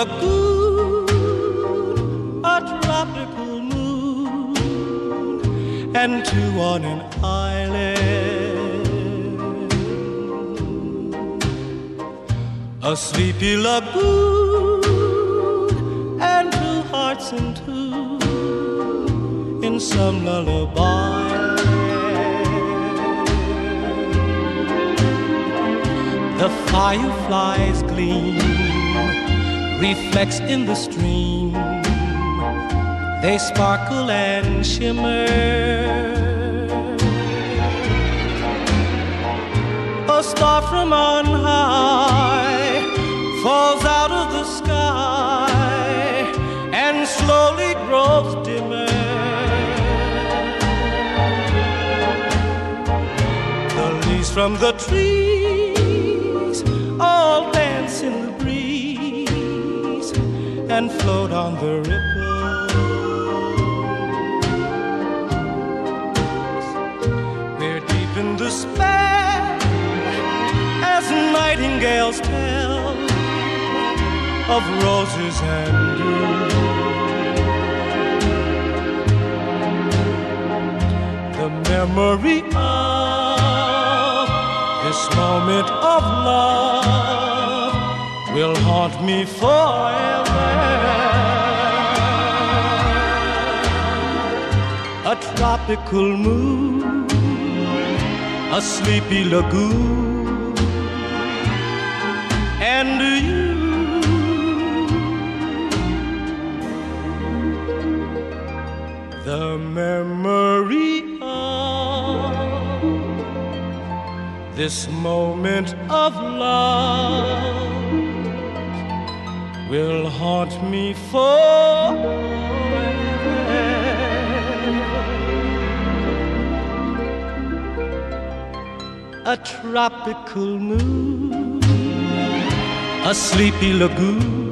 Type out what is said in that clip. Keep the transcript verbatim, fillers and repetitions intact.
lagoon, a tropical moon, and two on an island. A sleepy lagoon and two hearts in two in some lullaby. The fireflies gleam, reflects in the stream. They sparkle and shimmer. A star from on high falls out of the sky and slowly grows dimmer. The leaves from the trees all dance in the breeze and float on the ripples. They're deep in despair as nightingales tell of roses and dew. The memory of this moment of love will haunt me forever. A tropical moon, a sleepy lagoon, and you. The memory of this moment of love will haunt me forever. A tropical moon, a sleepy lagoon,